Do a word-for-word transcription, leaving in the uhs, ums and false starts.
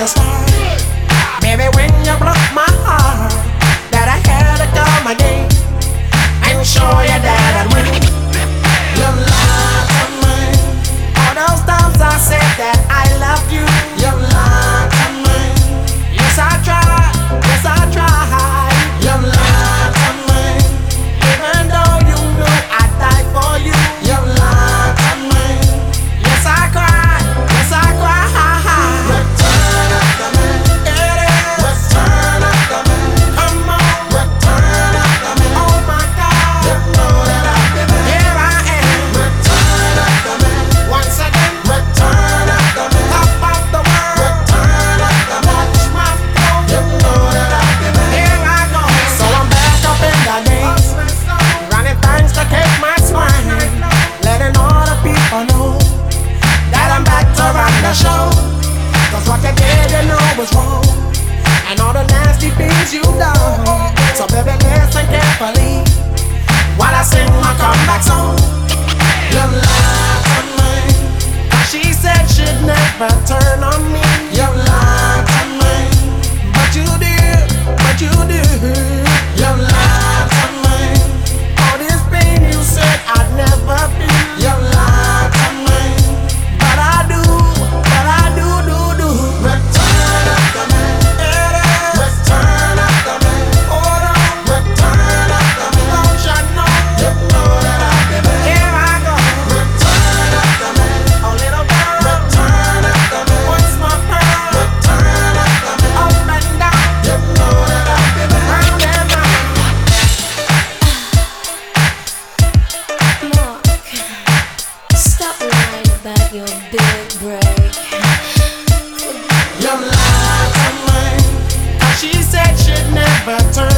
start. Baby, when you broke my heart, that I had to come again and show you that I'd win. You lied to me. All those times I said that I loved you, you lied to me. Yes, I tried, yes, I tried. You lied to me. Even though you knew I'd die for you, you lied to me. Yes, I cried, yes, I cried. Return up the man. It is. Return up the man. Come on. Return up the man. Oh my God. You know that I've been there. Here I am. Return up the man. Once again. Return up the man. Top of the world. Return up the man. Watch my flow. You know that I've been there. Here I go. So I'm back up in the game. Running things to keep my swine. Letting all the people know that I'm back to run the show. Cause what you did, you know was wrong. And all the nasty things you done. So baby, listen carefully while I sing my comeback song. You lied to me. She said she'd never turn on me. You lied to me. But you did, but you did. You lied to me. All this pain you said I'd never feel. You lied to me. But I do, but I do, do, do. Return up the man. It is. Return up the man. Hold on. Return up the man. Don't you know? You know that I've been there. Here I go. Return up the man. Oh little girl. Return up the man. What's my pearl? Return up the man. Up and down. You know that I've been there. Round and round. Mark, stop lying about your big break. You lied to me. She said she'd never turn